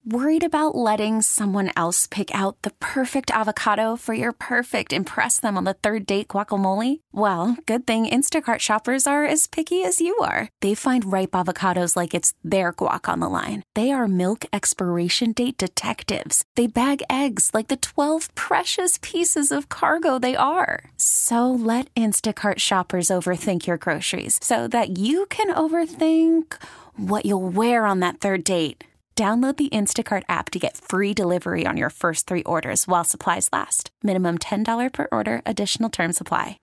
Worried about letting someone else pick out the perfect avocado for your perfect impress them on the third date guacamole? Well, good thing Instacart shoppers are as picky as you are. They find ripe avocados like it's their guac on the line. They are milk expiration date detectives. They bag eggs like the 12 precious pieces of cargo they are. So let Instacart shoppers overthink your groceries so that you can overthink what you'll wear on that third date. Download the Instacart app to get free delivery on your first 3 orders while supplies last. Minimum $10 per order. Additional terms apply.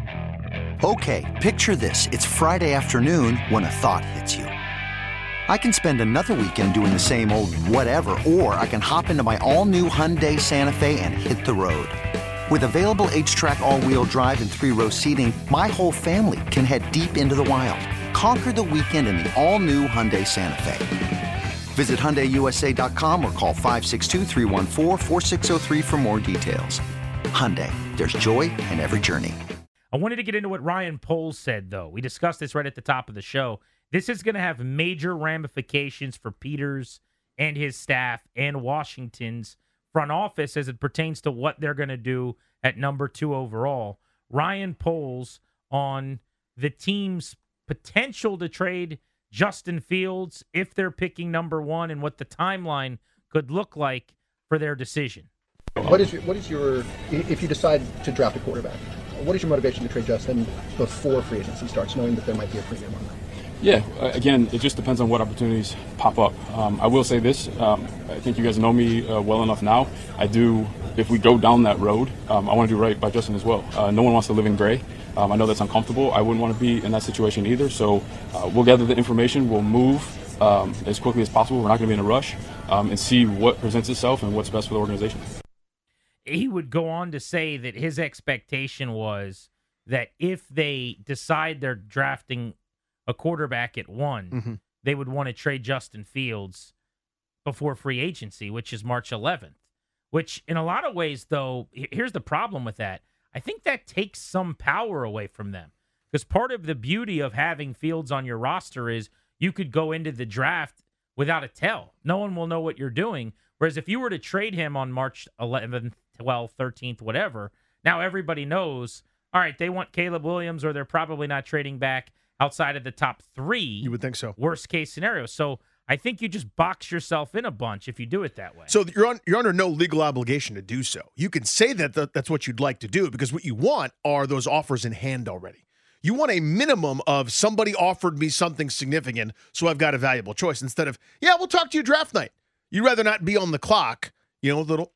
Okay, picture this. It's Friday afternoon when a thought hits you. I can spend another weekend doing the same old whatever, or I can hop into my all-new Hyundai Santa Fe and hit the road. With available H-Track all-wheel drive and 3-row seating, my whole family can head deep into the wild. Conquer the weekend in the all-new Hyundai Santa Fe. Visit HyundaiUSA.com or call 562-314-4603 for more details. Hyundai, there's joy in every journey. I wanted to get into what Ryan Poles said, though. We discussed this right at the top of the show. This is going to have major ramifications for Peters and his staff and Washington's front office as it pertains to what they're going to do at number 2 overall. Ryan Poles on the team's potential to trade Justin Fields if they're picking number 1 and what the timeline could look like for their decision. What is your if you decide to draft a quarterback, what is your motivation to trade Justin before free agency starts, knowing that there might be a premium on that? Yeah, again, it just depends on what opportunities pop up. I will say this, I think you guys know me well enough now. If we go down that road, I want to do right by Justin as well. No one wants to live in gray. I know that's uncomfortable. I wouldn't want to be in that situation either. So we'll gather the information. We'll move as quickly as possible. We're not going to be in a rush and see what presents itself and what's best for the organization. He would go on to say that his expectation was that if they decide they're drafting a quarterback at 1, they would want to trade Justin Fields before free agency, which is March 11th. Which, in a lot of ways, though, here's the problem with that. I think that takes some power away from them. Because part of the beauty of having Fields on your roster is you could go into the draft without a tell. No one will know what you're doing. Whereas if you were to trade him on March 11th, 12th, 13th, whatever, now everybody knows, all right, they want Caleb Williams or they're probably not trading back outside of the top 3. You would think so. Worst case scenario. So I think you just box yourself in a bunch if you do it that way. So you're under no legal obligation to do so. You can say that's what you'd like to do because what you want are those offers in hand already. You want a minimum of somebody offered me something significant, so I've got a valuable choice instead of, yeah, we'll talk to you draft night. You'd rather not be on the clock, little,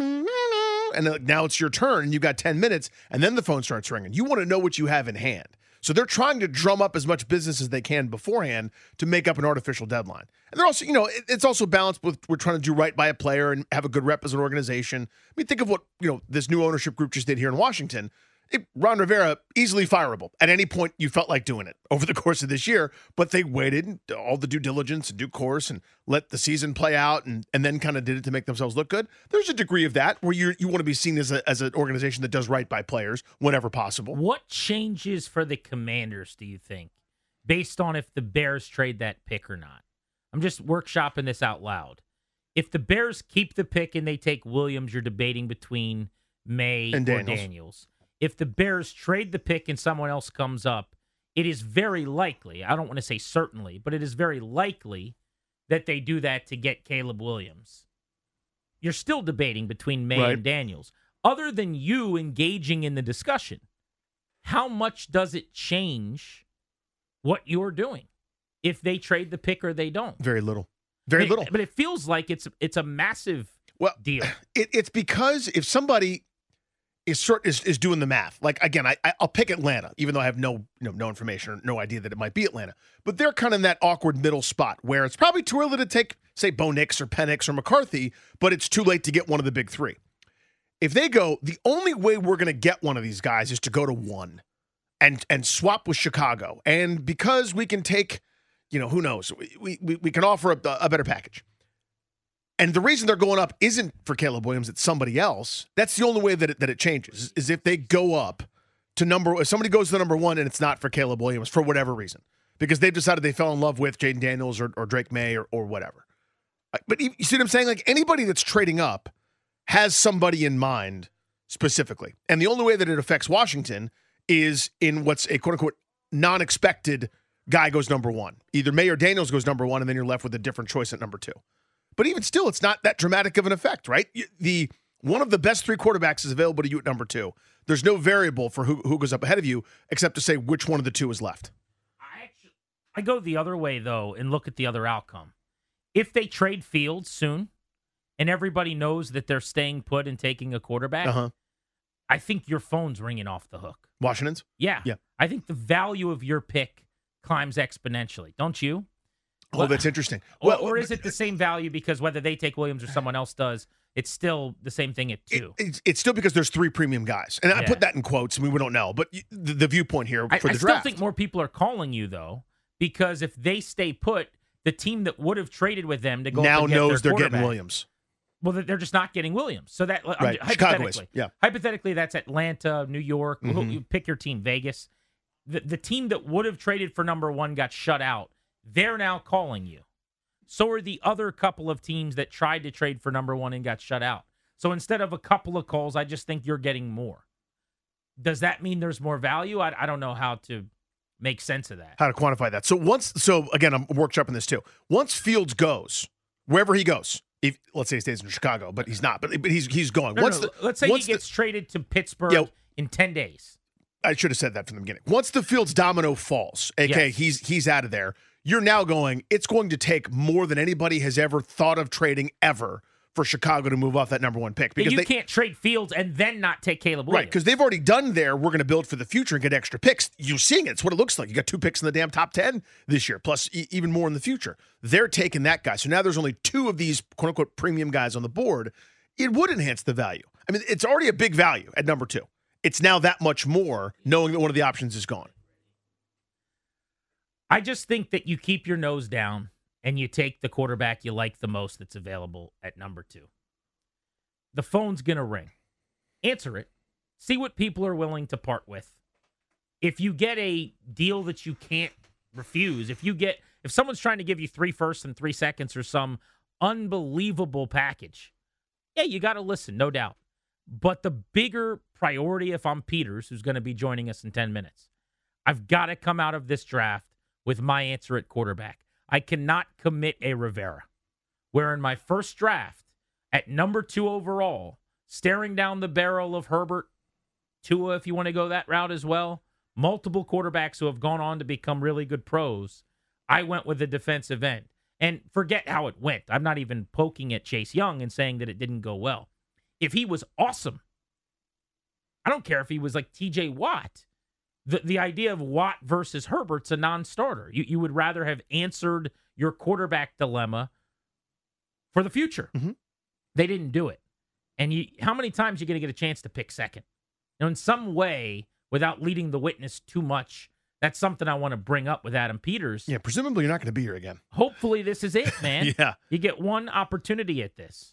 and now it's your turn and you've got 10 minutes and then the phone starts ringing. You want to know what you have in hand. So they're trying to drum up as much business as they can beforehand to make up an artificial deadline. And they're also, it's also balanced with we're trying to do right by a player and have a good rep as an organization. I mean, think of what, this new ownership group just did here in Washington. Ron Rivera, easily fireable at any point you felt like doing it over the course of this year, but they waited all the due diligence and due course and let the season play out and then kind of did it to make themselves look good. There's a degree of that where you want to be seen as an organization that does right by players whenever possible. What changes for the Commanders, do you think, based on if the Bears trade that pick or not? I'm just workshopping this out loud. If the Bears keep the pick and they take Williams, you're debating between May and Daniels. If the Bears trade the pick and someone else comes up, it is very likely, I don't want to say certainly, but it is very likely that they do that to get Caleb Williams. You're still debating between May and Daniels. Other than you engaging in the discussion, how much does it change what you're doing if they trade the pick or they don't? Very little. Very little. But it feels like it's a massive deal. It's because if somebody is doing the math. Like, again, I'll pick Atlanta, even though I have no information or no idea that it might be Atlanta. But they're kind of in that awkward middle spot where it's probably too early to take, say, Bo Nix or Penix or McCarthy, but it's too late to get one of the big 3. If they go, the only way we're going to get one of these guys is to go to 1 and swap with Chicago. And because we can take, who knows, we can offer a better package. And the reason they're going up isn't for Caleb Williams, it's somebody else. That's the only way that it changes, is if they go up to if somebody goes to number 1 and it's not for Caleb Williams for whatever reason, because they've decided they fell in love with Jaden Daniels or Drake May or whatever. But you see what I'm saying? Like, anybody that's trading up has somebody in mind specifically. And the only way that it affects Washington is in what's a quote-unquote non-expected guy goes number one. Either Mayor Daniels goes number one, and then you're left with a different choice at number two. But even still, it's not that dramatic of an effect, right? One of the best three quarterbacks is available to you at number two. There's no variable for who goes up ahead of you except to say which one of the two is left. I go the other way, though, and look at the other outcome. If they trade Fields soon and everybody knows that they're staying put and taking a quarterback, I think your phone's ringing off the hook. Washington's? Yeah. I think the value of your pick climbs exponentially. Don't you? Oh, that's interesting. Or is it the same value because whether they take Williams or someone else does, it's still the same thing at two? It's still because there's three premium guys. And I put that in quotes. I mean, we don't know. But the viewpoint here for the draft. I still think more people are calling you, though, because if they stay put, the team that would have traded with them to go now up and get knows their they're getting Williams. Well, they're just not getting Williams. So that right. hypothetically, yeah. Hypothetically, that's Atlanta, New York. You pick your team, Vegas. The team that would have traded for number one got shut out. They're now calling you. So are the other couple of teams that tried to trade for number one and got shut out. So instead of a couple of calls, I just think you're getting more. Does that mean there's more value? I don't know how to make sense of that. How to quantify that. So again, I'm workshopping this too. Once Fields goes, wherever he goes, if let's say he stays in Chicago, but he's not, but he's going. Let's say he gets traded to Pittsburgh in 10 days. I should have said that from the beginning. Once the Fields domino falls, aka he's out of there, you're now going, it's going to take more than anybody has ever thought of trading ever for Chicago to move off that number one pick. Because you can't trade Fields and then not take Caleb Williams. Right, because they've already done we're going to build for the future and get extra picks. You're seeing it. It's what it looks like. You got 2 picks in the damn top 10 this year, plus even more in the future. They're taking that guy. So now there's only 2 of these quote-unquote premium guys on the board. It would enhance the value. I mean, it's already a big value at number 2. It's now that much more knowing that one of the options is gone. I just think that you keep your nose down and you take the quarterback you like the most that's available at number 2. The phone's going to ring. Answer it. See what people are willing to part with. If you get a deal that you can't refuse, if someone's trying to give you 3 firsts and 3 seconds or some unbelievable package, you got to listen, no doubt. But the bigger priority, if I'm Peters, who's going to be joining us in 10 minutes, I've got to come out of this draft with my answer at quarterback. I cannot commit a Rivera, where in my first draft, at number 2 overall, staring down the barrel of Herbert, Tua, if you want to go that route as well, multiple quarterbacks who have gone on to become really good pros, I went with the defensive end. And forget how it went. I'm not even poking at Chase Young and saying that it didn't go well. If he was awesome, I don't care if he was like TJ Watt. The idea of Watt versus Herbert's a non-starter. You would rather have answered your quarterback dilemma for the future. Mm-hmm. They didn't do it. And how many times are you going to get a chance to pick second? In some way, without leading the witness too much, that's something I want to bring up with Adam Peters. Yeah, presumably you're not going to be here again. Hopefully this is it, man. Yeah. You get one opportunity at this.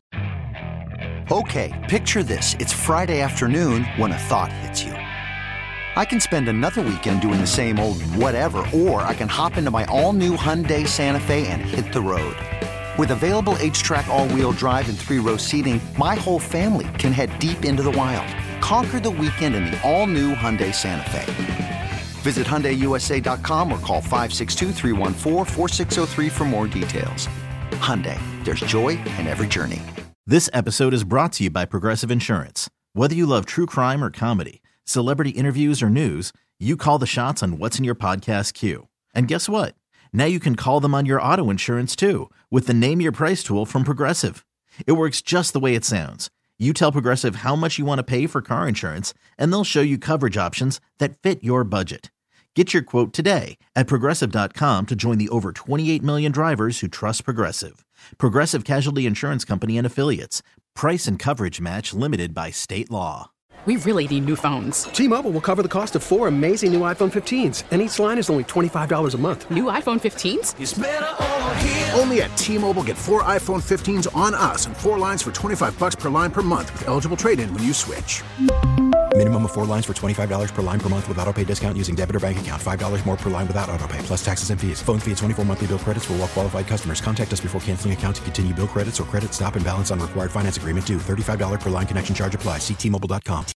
Okay, picture this. It's Friday afternoon when a thought hits you. I can spend another weekend doing the same old whatever, or I can hop into my all-new Hyundai Santa Fe and hit the road. With available H-Track all-wheel drive and 3-row seating, my whole family can head deep into the wild. Conquer the weekend in the all-new Hyundai Santa Fe. Visit HyundaiUSA.com or call 562-314-4603 for more details. Hyundai, there's joy in every journey. This episode is brought to you by Progressive Insurance. Whether you love true crime or comedy, celebrity interviews or news, you call the shots on what's in your podcast queue. And guess what? Now you can call them on your auto insurance too with the Name Your Price tool from Progressive. It works just the way it sounds. You tell Progressive how much you want to pay for car insurance, and they'll show you coverage options that fit your budget. Get your quote today at Progressive.com to join the over 28 million drivers who trust Progressive. Progressive Casualty Insurance Company and Affiliates. Price and coverage match limited by state law. We really need new phones. T-Mobile will cover the cost of 4 amazing new iPhone 15s, and each line is only $25 a month. New iPhone 15s? It's better over here. Only at T-Mobile, get 4 iPhone 15s on us and 4 lines for $25 per line per month with eligible trade-in when you switch. Minimum of 4 lines for $25 per line per month with autopay discount using debit or bank account. $5 more per line without autopay, plus taxes and fees. Phone fee at 24 monthly bill credits for well qualified customers. Contact us before canceling account to continue bill credits or credit stop and balance on required finance agreement due. $35 per line connection charge applies. See T-Mobile.com.